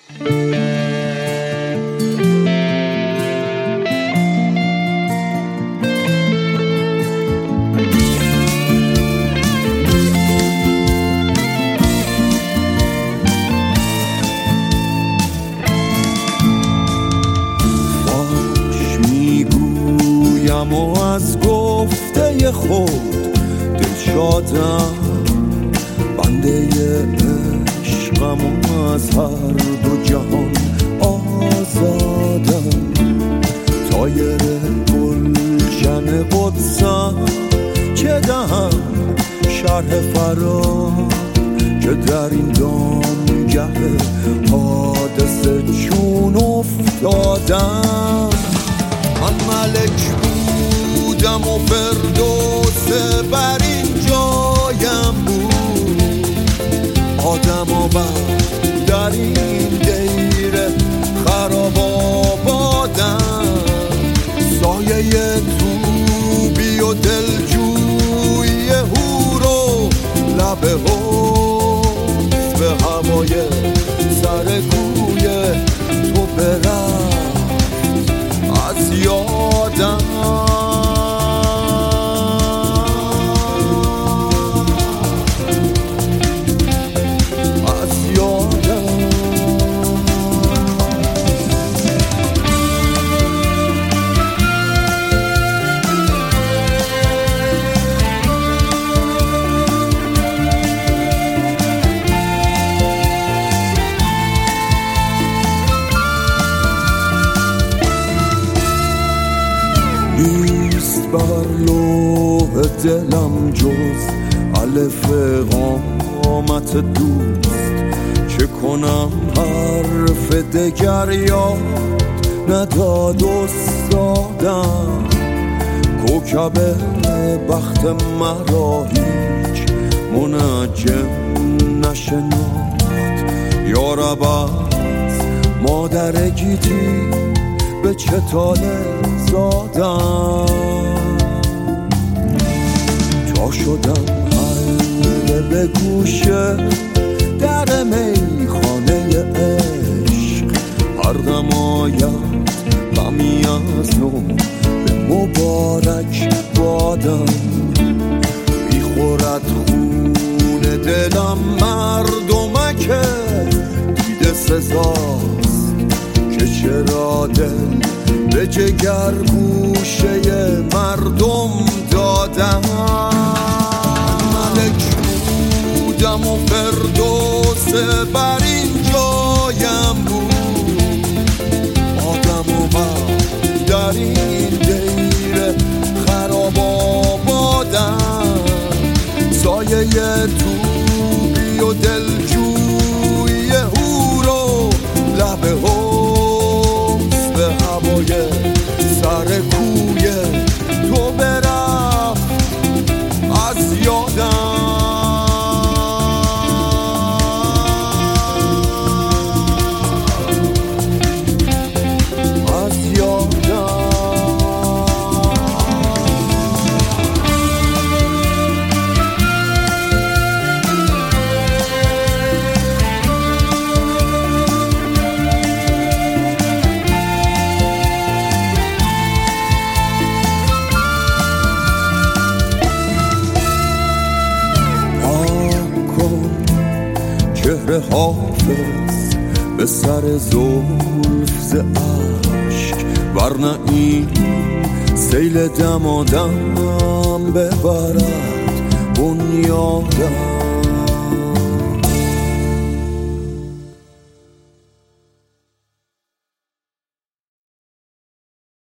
و از گفته خود دل شادم، بنده عشقم و از هر دو جهان آزادم. طایر گلشن قدسم چه دهم شرح فرار، که در این دامگه حادثه چون افتادم. من ملک بودم و فردوس بر این جایم بود، آدم و در این دیر خراب آبادم. سایه توبی و دلجوی هور و لب حوض به هوای سر کوی تو برفت از یادم. نیست بر لوح دلم جز الف قامت دوست، چه کنم حرف دگر یاد نداد استادم. کوکب بخت مرا هیچ منجم نشناخت، یارب از مادر گیتی به چه طالع زادم. تا شدم حلقه به گوشه در میخانه عشق، هر دم آید غمی از نو به مبارک بادم. میخورد خون دلم مردمک دیده سزاست، که چرا دل به جگر گوشه مردم دادم. ملک بودم و فردوس بر این جایم بود، آدم و در این دیر خراب آبادم. سایه توبی و دلجوی هور و لب حوض به هوای سر کوی تو برفت از یادم. چهره حافظ به سر زلف ز عشق، ورنه این سیل دمادم ببرد بنیادم.